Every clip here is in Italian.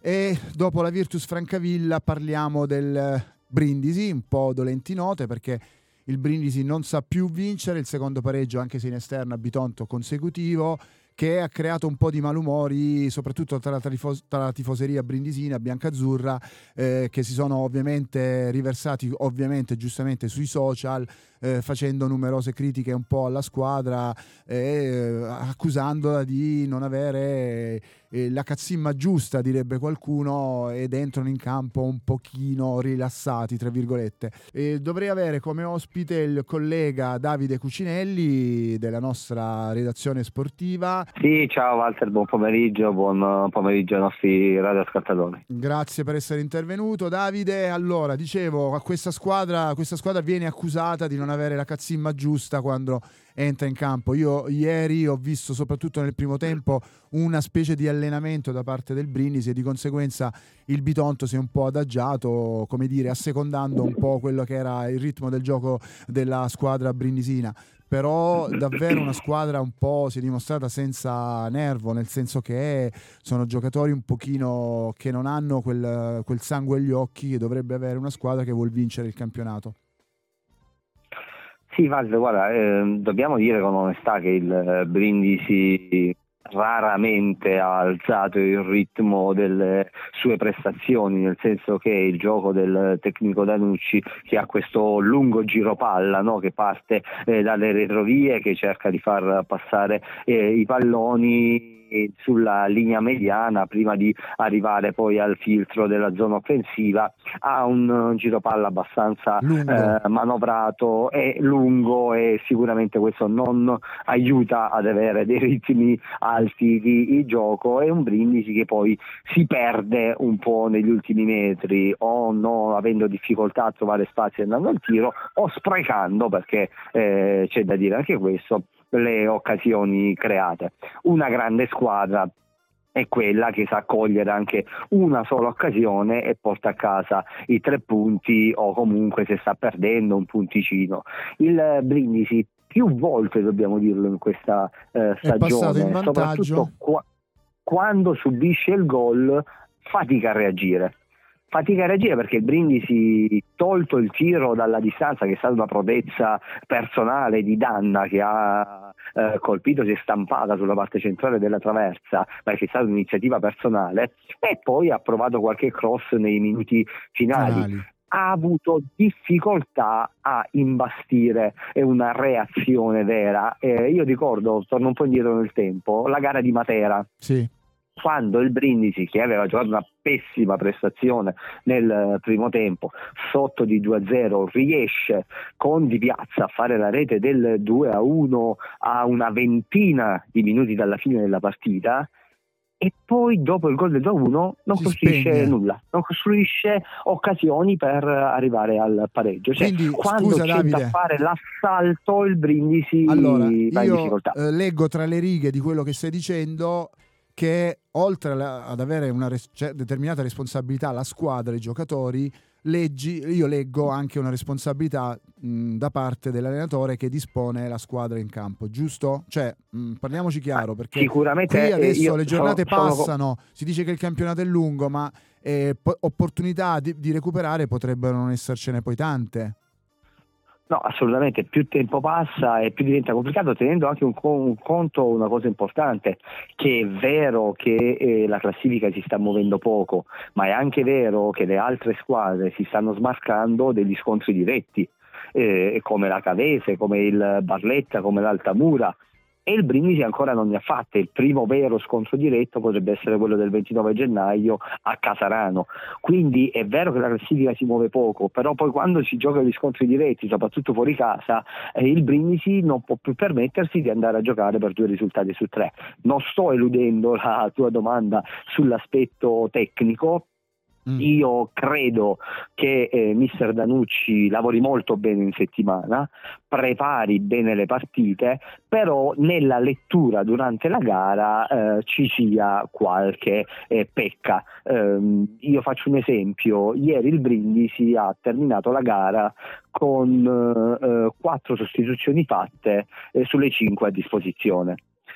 E dopo la Virtus Francavilla parliamo del Brindisi, un po' dolenti note perché il Brindisi non sa più vincere, il secondo pareggio anche se in esterna a Bitonto consecutivo, che ha creato un po' di malumori soprattutto tra la tifoseria brindisina biancazzurra, che si sono ovviamente riversati giustamente sui social, facendo numerose critiche un po' alla squadra, accusandola di non avere la cazzimma giusta, direbbe qualcuno, ed entrano in campo un pochino rilassati, tra virgolette. Dovrei avere come ospite il collega Davide Cucinelli della nostra redazione sportiva. Sì, ciao Walter, buon pomeriggio ai nostri radioascoltatori. Grazie per essere intervenuto, Davide. Allora, dicevo, questa squadra viene accusata di non avere la cazzimma giusta quando entra in campo. Io ieri ho visto, soprattutto nel primo tempo, una specie di allenamento da parte del Brindisi e di conseguenza il Bitonto si è un po' adagiato, come dire, assecondando un po' quello che era il ritmo del gioco della squadra brindisina. Però davvero una squadra un po' si è dimostrata senza nervo, nel senso che sono giocatori un pochino che non hanno quel sangue agli occhi che dovrebbe avere una squadra che vuol vincere il campionato. Sì, Walter, guarda, dobbiamo dire con onestà che il Brindisi raramente ha alzato il ritmo delle sue prestazioni, nel senso che il gioco del tecnico Danucci, che ha questo lungo giro palla, no? Che parte dalle retrovie, che cerca di far passare i palloni sulla linea mediana prima di arrivare poi al filtro della zona offensiva, ha un giro palla abbastanza manovrato e lungo, e sicuramente questo non aiuta ad avere dei ritmi alti di gioco. È un Brindisi che poi si perde un po' negli ultimi metri, o no, avendo difficoltà a trovare spazi andando al tiro, o sprecando, perché c'è da dire anche questo, le occasioni create. Una grande squadra è quella che sa cogliere anche una sola occasione e porta a casa i 3 punti, o comunque, se sta perdendo, un punticino. Il Brindisi più volte, dobbiamo dirlo, in questa stagione, soprattutto quando subisce il gol, fatica a reagire perché il Brindisi, tolto il tiro dalla distanza, che è stata una prodezza personale di Danna, che ha colpito, si è stampata sulla parte centrale della traversa, ma che è stata un'iniziativa personale, e poi ha provato qualche cross nei minuti finali. Ha avuto difficoltà a imbastire una reazione vera. Io ricordo, torno un po' indietro nel tempo, la gara di Matera. Sì. Quando il Brindisi, che aveva giocato una pessima prestazione nel primo tempo, sotto di 2-0, riesce con Di Piazza a fare la rete del 2-1 a una ventina di minuti dalla fine della partita, e poi dopo il gol del 2-1 non costruisce nulla, non costruisce occasioni per arrivare al pareggio. Quindi, quando scusa, c'è Davide, da fare l'assalto, il Brindisi va in difficoltà. Leggo tra le righe di quello che stai dicendo che oltre ad avere una determinata responsabilità la squadra, i giocatori, io leggo anche una responsabilità da parte dell'allenatore che dispone la squadra in campo, giusto? Cioè, parliamoci chiaro, perché sicuramente qui adesso le giornate passano, si dice che il campionato è lungo, ma opportunità di recuperare potrebbero non essercene poi tante. No, assolutamente, più tempo passa e più diventa complicato, tenendo anche un conto una cosa importante, che è vero che la classifica si sta muovendo poco, ma è anche vero che le altre squadre si stanno smarcando degli scontri diretti, come la Cavese, come il Barletta, come l'Altamura, e il Brindisi ancora non ne ha fatte. Il primo vero scontro diretto potrebbe essere quello del 29 gennaio a Casarano. Quindi è vero che la classifica si muove poco, però poi quando si gioca gli scontri diretti, soprattutto fuori casa, il Brindisi non può più permettersi di andare a giocare per 2 risultati su 3. Non sto eludendo la tua domanda sull'aspetto tecnico. Io credo che mister Danucci lavori molto bene in settimana, prepari bene le partite, però nella lettura durante la gara ci sia qualche pecca. Io faccio un esempio: ieri il Brindisi ha terminato la gara con 4 sostituzioni fatte sulle 5 a disposizione.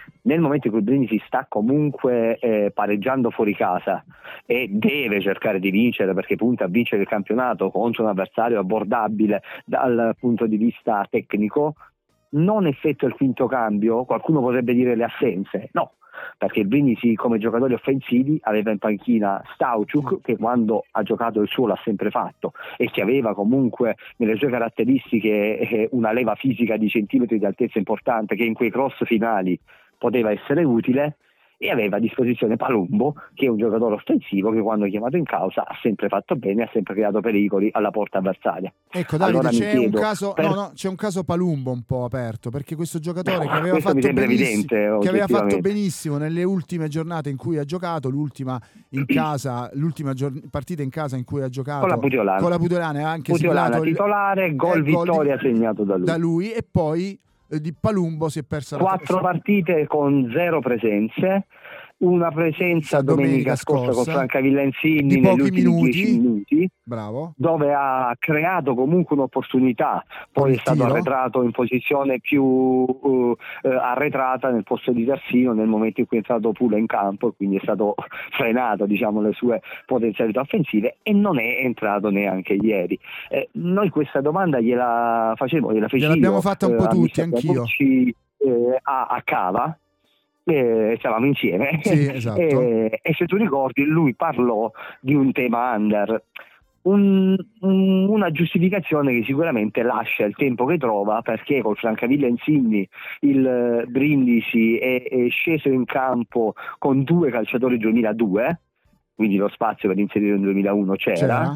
nel momento in cui il Brindisi sta comunque pareggiando fuori casa e deve cercare di vincere, perché punta a vincere il campionato contro un avversario abbordabile dal punto di vista tecnico, non effettua il quinto cambio. Qualcuno potrebbe dire le assenze, no, perché il Brindisi come giocatori offensivi aveva in panchina Stauchuk, che quando ha giocato il suo l'ha sempre fatto e che aveva comunque nelle sue caratteristiche una leva fisica di centimetri di altezza importante, che in quei cross finali poteva essere utile, e aveva a disposizione Palumbo, che è un giocatore offensivo che quando è chiamato in causa ha sempre fatto bene, ha sempre creato pericoli alla porta avversaria. Ecco Davide, Allora c'è un chiedo, caso, c'è un caso Palumbo un po' aperto, perché questo giocatore che aveva questo mi fatto sembra benissimo, evidente, che aveva fatto oggettivamente. benissimo nelle ultime giornate in cui ha giocato, l'ultima in casa, partita in casa in cui ha giocato con la Puteolana, e ha anche Puteolana siglato titolare, gol vittoria segnato da lui. E poi di Palumbo si è persa 4 partite con 0 presenze, una presenza domenica scorsa con Francavilla Insigne di negli pochi ultimi 10 minuti, bravo, dove ha creato comunque un'opportunità, poi è stato arretrato in posizione più arretrata nel posto di terzino nel momento in cui è entrato Pula in campo, e quindi è stato frenato, diciamo, le sue potenzialità offensive, e non è entrato neanche ieri. Noi questa domanda gliela gliel'abbiamo fatta un po' tutti, anch'io. A Cava, stavamo insieme, sì, esatto. e se tu ricordi lui parlò di un tema under, una giustificazione che sicuramente lascia il tempo che trova, perché col Francavilla Insigne il Brindisi è sceso in campo con 2 calciatori 2002, quindi lo spazio per inserire un 2001 c'era.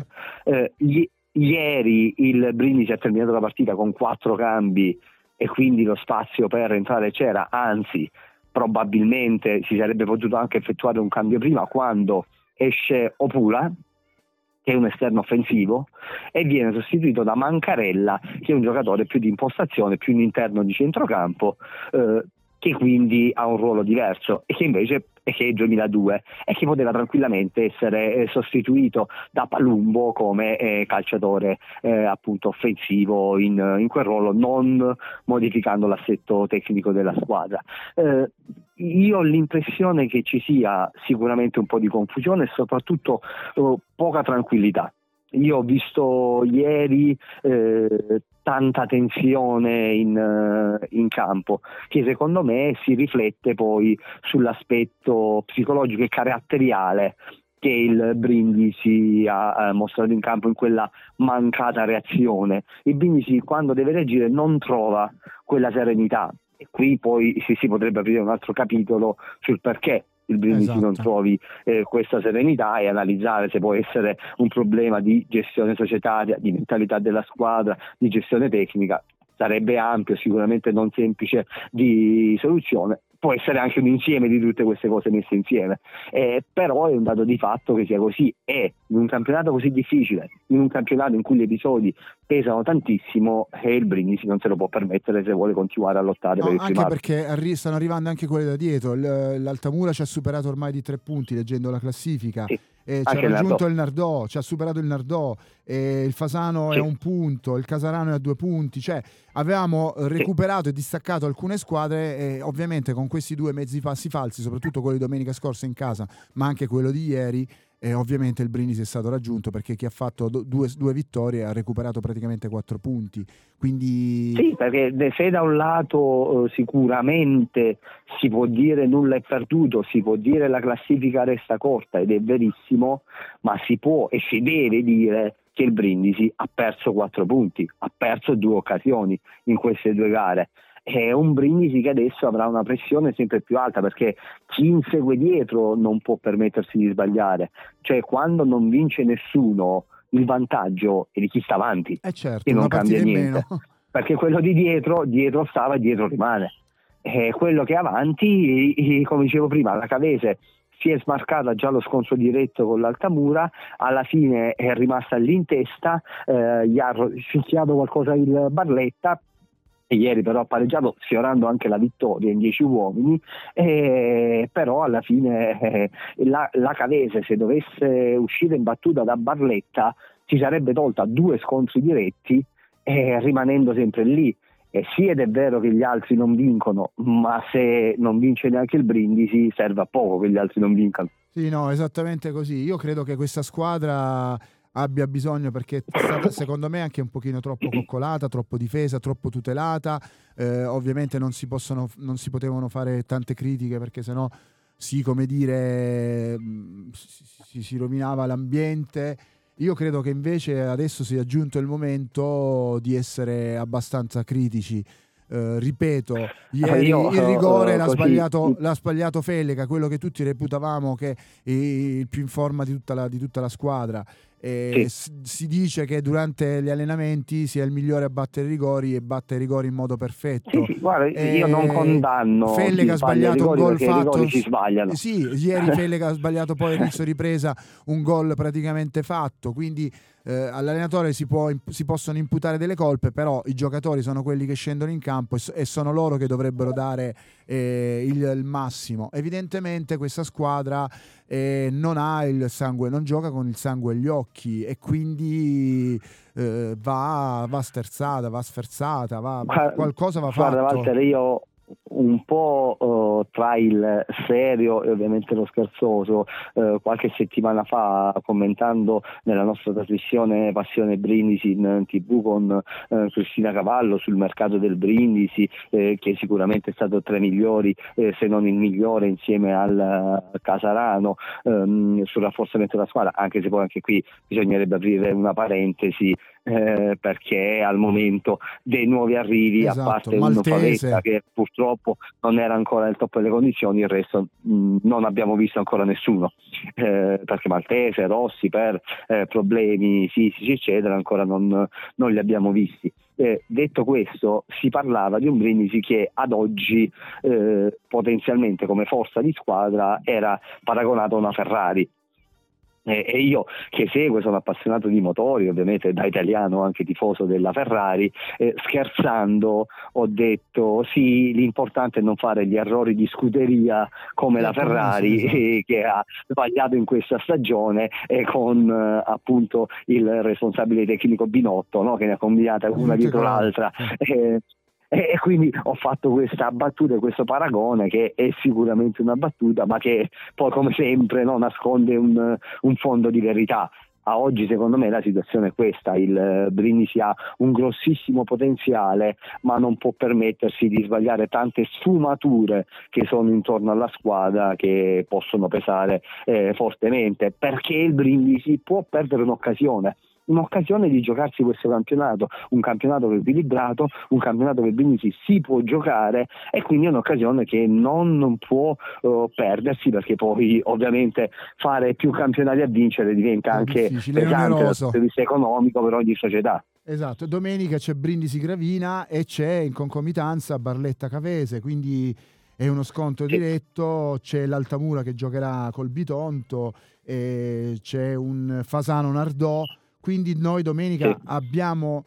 Ieri il Brindisi ha terminato la partita con 4 cambi e quindi lo spazio per entrare c'era, anzi probabilmente si sarebbe potuto anche effettuare un cambio prima, quando esce Opula, che è un esterno offensivo, e viene sostituito da Mancarella, che è un giocatore più di impostazione, più un interno di centrocampo, che quindi ha un ruolo diverso e che invece è 2002 e che poteva tranquillamente essere sostituito da Palumbo come calciatore appunto offensivo in quel ruolo, non modificando l'assetto tecnico della squadra. Io ho l'impressione che ci sia sicuramente un po' di confusione e soprattutto poca tranquillità. Io ho visto ieri tanta tensione in campo, che secondo me si riflette poi sull'aspetto psicologico e caratteriale che il Brindisi ha mostrato in campo in quella mancata reazione. Il Brindisi, quando deve reagire, non trova quella serenità, e qui poi si potrebbe aprire un altro capitolo sul perché il Brindisi non trovi questa serenità, e analizzare se può essere un problema di gestione societaria, di mentalità della squadra, di gestione tecnica. Sarebbe ampio, sicuramente non semplice di soluzione, può essere anche un insieme di tutte queste cose messe insieme, però è un dato di fatto che sia così, e in un campionato così difficile, in un campionato in cui gli episodi pesano tantissimo, e il Brindisi non se lo può permettere se vuole continuare a lottare per il primato. Anche perché stanno arrivando anche quelle da dietro. L'Altamura ci ha superato ormai di 3 punti leggendo la classifica. Sì. Ci ha raggiunto il Nardò, ci ha superato il Nardò, il Fasano è a 1 punto, il Casarano è a 2 punti, cioè avevamo recuperato e distaccato alcune squadre, e ovviamente con questi 2 mezzi passi falsi, soprattutto quello di domenica scorsa in casa, ma anche quello di ieri, ovviamente il Brindisi è stato raggiunto, perché chi ha fatto due vittorie ha recuperato praticamente 4 punti. Quindi sì, perché se da un lato sicuramente si può dire nulla è perduto, si può dire la classifica resta corta, ed è verissimo, ma si può e si deve dire che il Brindisi ha perso 4 punti, ha perso 2 occasioni in queste 2 gare. È un Brindisi che adesso avrà una pressione sempre più alta, perché chi insegue dietro non può permettersi di sbagliare, cioè quando non vince nessuno il vantaggio è di chi sta avanti, certo, e non cambia niente, meno. Perché quello di dietro stava e dietro rimane, quello che è avanti, come dicevo prima, la Cavese si è smarcata già lo scontro diretto con l'Altamura, alla fine è rimasta lì in testa, gli ha fischiato qualcosa il Barletta, e ieri però ha pareggiato sfiorando anche la vittoria in 10 uomini, però alla fine la Cavese, se dovesse uscire in battuta da Barletta, si sarebbe tolta 2 scontri diretti, rimanendo sempre lì, sì, ed è vero che gli altri non vincono, ma se non vince neanche il Brindisi serve a poco che gli altri non vincano. Sì, no, esattamente così. Io credo che questa squadra abbia bisogno, perché è stata secondo me anche un pochino troppo coccolata, troppo difesa, troppo tutelata. Ovviamente non si potevano fare tante critiche, perché sennò come dire, si rovinava l'ambiente. Io credo che invece adesso sia giunto il momento di essere abbastanza critici. Ripeto, ieri il rigore l'ha sbagliato Fellega, quello che tutti reputavamo che è il più in forma di tutta la squadra. Si dice che durante gli allenamenti sia il migliore a battere i rigori e batte i rigori in modo perfetto. Guarda, io non condanno Fellega ha sbagliato un gol fatto. Si sbagliano. Sì, ieri Fellega ha sbagliato poi a inizio ripresa un gol praticamente fatto, quindi all'allenatore si possono imputare delle colpe, però i giocatori sono quelli che scendono in campo e sono loro che dovrebbero dare il massimo. Evidentemente questa squadra non ha il sangue, non gioca con il sangue agli occhi, e quindi va sterzata, va sferzata, qualcosa va fatto. Guarda Walter, io un po' tra il serio e ovviamente lo scherzoso, qualche settimana fa, commentando nella nostra trasmissione Passione Brindisi in TV con Cristina Cavallo sul mercato del Brindisi, che sicuramente è stato tra i migliori, se non il migliore, insieme al Casarano, sul rafforzamento della squadra, anche se poi anche qui bisognerebbe aprire una parentesi, perché al momento dei nuovi arrivi, esatto, a parte Maltese, un Pavetta che purtroppo non era ancora nel top delle condizioni, il resto non abbiamo visto ancora nessuno, perché Maltese, Rossi, per problemi fisici eccetera ancora non li abbiamo visti. Detto questo, si parlava di un Brindisi che ad oggi potenzialmente come forza di squadra era paragonato a una Ferrari. E io che seguo, sono appassionato di motori, ovviamente da italiano anche tifoso della Ferrari, scherzando ho detto sì, l'importante è non fare gli errori di scuderia come la Ferrari, esatto, che ha sbagliato in questa stagione, e con appunto il responsabile tecnico Binotto, no? Che ne ha combinata una dietro l'altra. E quindi ho fatto questa battuta e questo paragone, che è sicuramente una battuta, ma che poi come sempre nasconde un fondo di verità. A oggi secondo me la situazione è questa: il Brindisi ha un grossissimo potenziale, ma non può permettersi di sbagliare tante sfumature che sono intorno alla squadra, che possono pesare fortemente, perché il Brindisi può perdere un'occasione di giocarsi questo campionato, un campionato che è equilibrato, un campionato che Brindisi si può giocare, e quindi è un'occasione che non può perdersi, perché poi ovviamente fare più campionati a vincere diventa anche pesante dal punto di vista economico per ogni società. Esatto, domenica c'è Brindisi Gravina e c'è in concomitanza Barletta Cavese, quindi è uno scontro diretto. C'è l'Altamura che giocherà col Bitonto, e c'è un Fasano Nardò. Quindi noi domenica abbiamo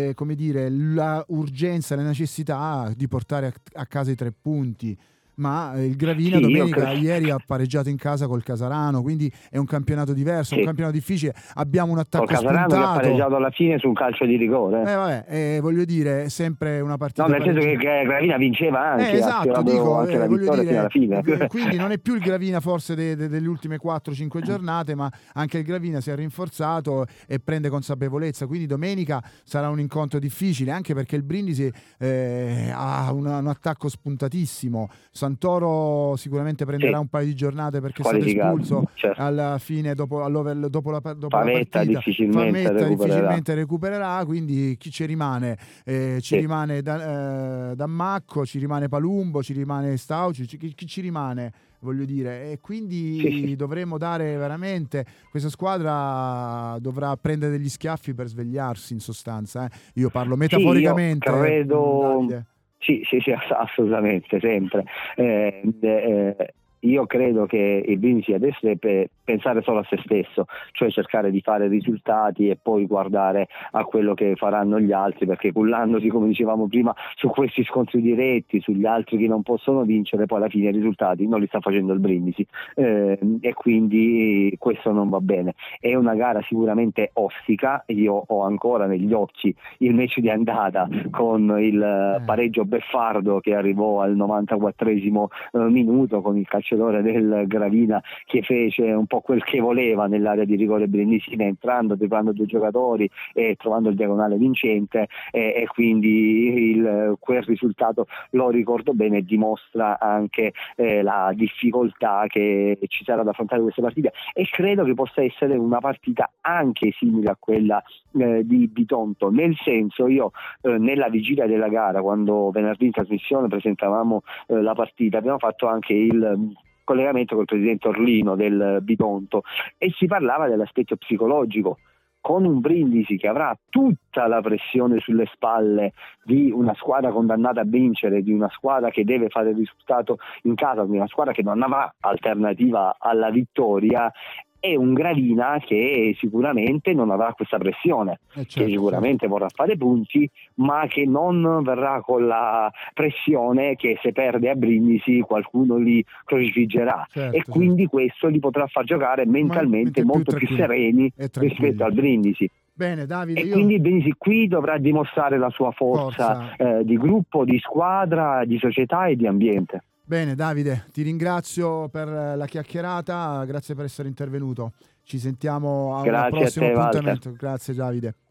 la urgenza, la necessità di portare a casa i 3 punti. Ma il Gravina domenica ieri ha pareggiato in casa col Casarano, quindi è un campionato diverso, un campionato difficile. Abbiamo un attacco spuntato. Che ha pareggiato alla fine su un calcio di rigore. Voglio dire, è sempre una partita. No, nel senso che Gravina vinceva anche, esatto, dico, anche la vittoria fino alla fine. Quindi non è più il Gravina forse delle ultime 4-5 giornate, ma anche il Gravina si è rinforzato e prende consapevolezza. Quindi domenica sarà un incontro difficile, anche perché il Brindisi ha un attacco spuntatissimo. Santoro sicuramente prenderà un paio di giornate, perché è stato espulso alla fine dopo la partita. Difficilmente recupererà, quindi chi ci rimane? Ci rimane Dammacco, ci rimane Palumbo, ci rimane Stauci, chi ci rimane? Voglio dire, e quindi dovremo dare veramente, questa squadra dovrà prendere degli schiaffi per svegliarsi, in sostanza. Io parlo metaforicamente. Io credo. Sì, assolutamente, sempre. io credo che il Brindisi adesso deve pensare solo a se stesso, cioè cercare di fare risultati e poi guardare a quello che faranno gli altri, perché cullandosi, come dicevamo prima, su questi scontri diretti, sugli altri che non possono vincere, poi alla fine i risultati non li sta facendo il Brindisi, e quindi questo non va bene. È una gara sicuramente ostica, io ho ancora negli occhi il match di andata con il pareggio beffardo che arrivò al 94esimo minuto, con il calciatore del Gravina che fece un po' quel che voleva nell'area di rigore brindisina, entrando, driblando due giocatori e trovando il diagonale vincente, e quindi quel risultato lo ricordo bene e dimostra anche la difficoltà che ci sarà da affrontare queste partite, e credo che possa essere una partita anche simile a quella di Bitonto, nel senso, io nella vigilia della gara, quando venerdì in trasmissione presentavamo la partita, abbiamo fatto anche il collegamento col presidente Orlino del Bitonto e si parlava dell'aspetto psicologico, con un Brindisi che avrà tutta la pressione sulle spalle di una squadra condannata a vincere, di una squadra che deve fare il risultato in casa, di una squadra che non avrà alternativa alla vittoria, e un Gravina che sicuramente non avrà questa pressione, che sicuramente vorrà fare punti, ma che non verrà con la pressione che se perde a Brindisi qualcuno li crocifiggerà, e quindi questo li potrà far giocare mentalmente molto più sereni rispetto al Brindisi. Bene, Davide, e quindi il Brindisi qui dovrà dimostrare la sua forza. Di gruppo, di squadra, di società e di ambiente. Bene Davide, ti ringrazio per la chiacchierata, grazie per essere intervenuto. Ci sentiamo al prossimo appuntamento. Grazie Davide.